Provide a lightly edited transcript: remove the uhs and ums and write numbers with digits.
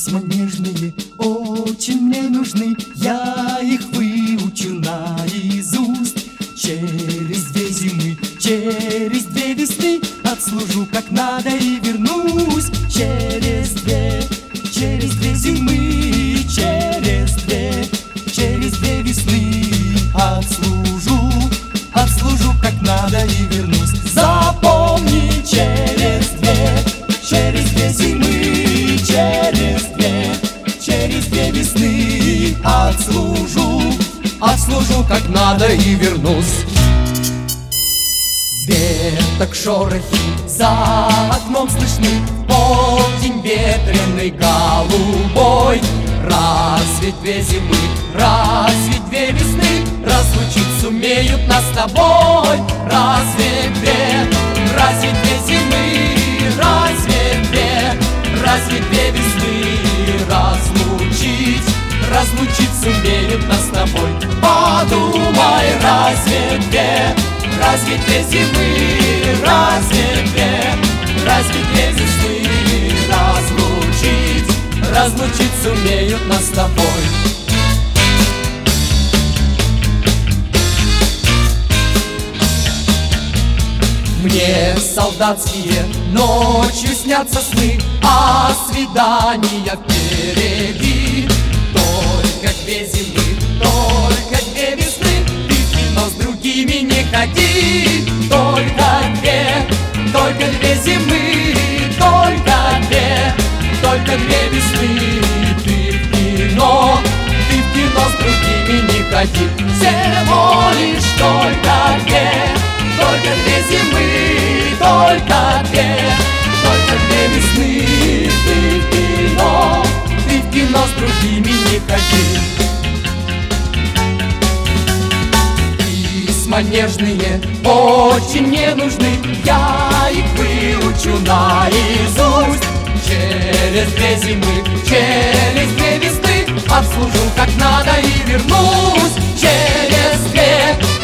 Письма нежные очень мне нужны, я их выучу наизусть. Через 2 зимы, через 2 весны отслужу как надо и вернусь. Через 2 зимы, через 2 весны отслужу как надо и вернусь. Запомни, через 2 зимы, через 2 весны отслужу как надо и вернусь. Веток шорохи за окном слышны, полдень ветреный голубой. Разве 2 зимы, разве 2 весны разлучить сумеют нас с тобой? Разве 2 зимы, разве 2 весны разлучить сумеют нас с тобой? Подумай, разве 2 зимы, разве 2 весны разлучить сумеют нас с тобой? Мне солдатские ночью снятся сны, а свидания впереди. Только 2 зимы, только 2 весны, ты в кино с другими не ходи. Только 2 зимы, только 2 весны, ты в кино с другими не ходи. Всего лишь только 2 зимы, только 2 весны, ты в кино с другими не ходи. Письма нежные очень мне нужны, я их выучу наизусть. Через 2 зимы, через 2 весны отслужу как надо и вернусь. Через 2